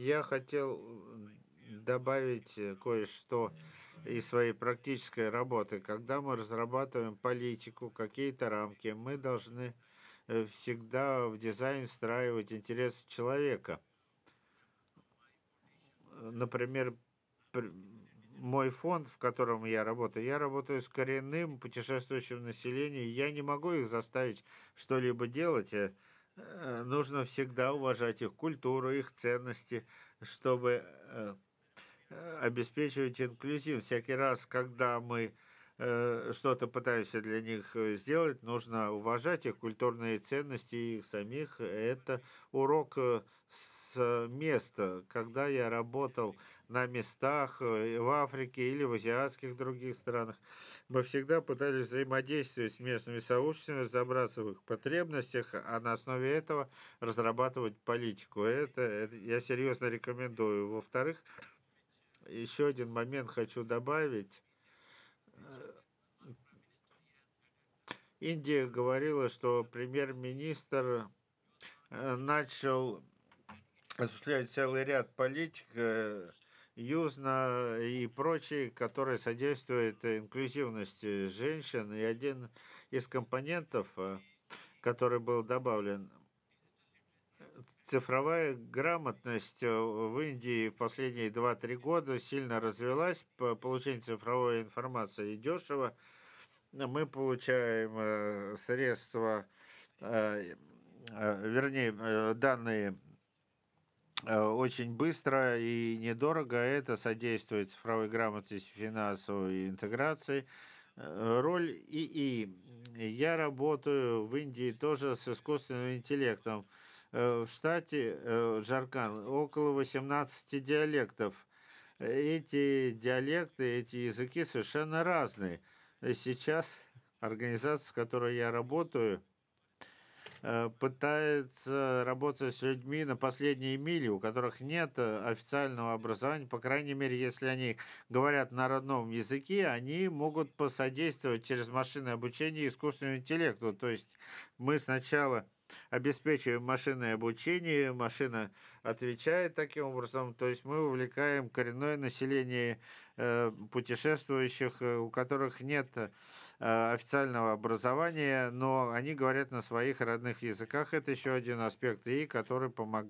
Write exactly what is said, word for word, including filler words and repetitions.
Я хотел м, добавить э, кое-что из своей практической работы. Когда мы разрабатываем политику, какие-то рамки, мы должны э, всегда в дизайн встраивать интерес человека. Э, Например, пр- мой фонд, в котором я работаю, я работаю с коренным путешествующим населением, я не могу их заставить что-либо делать. э, э, Нужно всегда уважать их культуру, их ценности, чтобы э, э, обеспечивать инклюзив. Всякий раз, когда мы э, что-то пытаемся для них э, сделать, нужно уважать их культурные ценности и их самих. Это урок э, с места. Когда я работал на местах э, в Африке или в азиатских других странах, мы всегда пытались взаимодействовать с местными сообществами, разобраться в их потребностях, а на основе этого разрабатывать политику. Это, это я серьезно рекомендую. Во-вторых, еще один момент хочу добавить. Э, Индия говорила, что премьер-министр э, начал осуществлять целый ряд политик, э, южно и прочие, которые содействуют инклюзивности женщин. И один из компонентов, э, который был добавлен, цифровая грамотность э, в Индии в последние два-три года сильно развилась. По получению цифровой информации дешево. Мы получаем э, средства, э, э, вернее, э, данные э, очень быстро и недорого. Это содействует цифровой грамотности, финансовой интеграции. Э, Роль ИИ. Я работаю в Индии тоже с искусственным интеллектом. Э, В штате э, Джарканд около восемнадцати диалектов. Эти диалекты, эти языки совершенно разные. Э, Сейчас организация, с которой я работаю, э, пытается работать с людьми на последней миле, у которых нет э, официального образования. По крайней мере, если они говорят на родном языке, они могут посодействовать через машинное обучение искусственному интеллекту. То есть мы сначала обеспечиваем машинное обучение, машина отвечает таким образом, то есть мы увлекаем коренное население э, путешествующих, э, у которых нет э, официального образования, но они говорят на своих родных языках. Это еще один аспект и который помогает